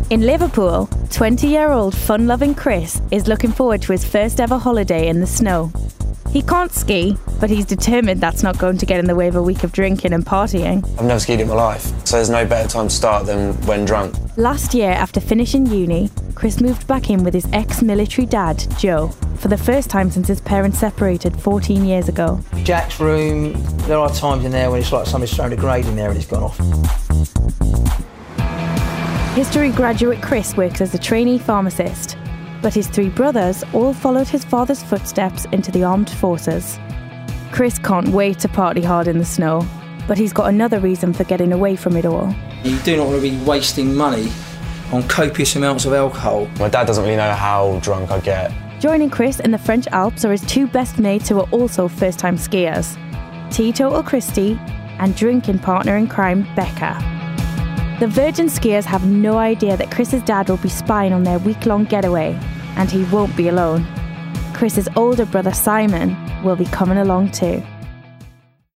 In Liverpool, 20-year-old fun-loving Chris is looking forward to his first ever holiday in the snow. He can't ski, but he's determined that's not going to get in the way of a week of drinking and partying. I've never skied in my life, so there's no better time to start than when drunk. Last year, after finishing uni, Chris moved back in with his ex-military dad, Joe, for the first time since his parents separated 14 years ago. Jack's room, there are times in there when it's like somebody's thrown a grade in there and it's gone off. History graduate Chris works as a trainee pharmacist, but his three brothers all followed his father's footsteps into the armed forces. Chris can't wait to party hard in the snow, but he's got another reason for getting away from it all. You do not want to be wasting money on copious amounts of alcohol. My dad doesn't really know how drunk I get. Joining Chris in the French Alps are his two best mates who are also first-time skiers, teetotal Christy and drinking partner in crime, Becca. The Virgin skiers have no idea that Chris's dad will be spying on their week-long getaway, and he won't be alone. Chris's older brother Simon will be coming along too.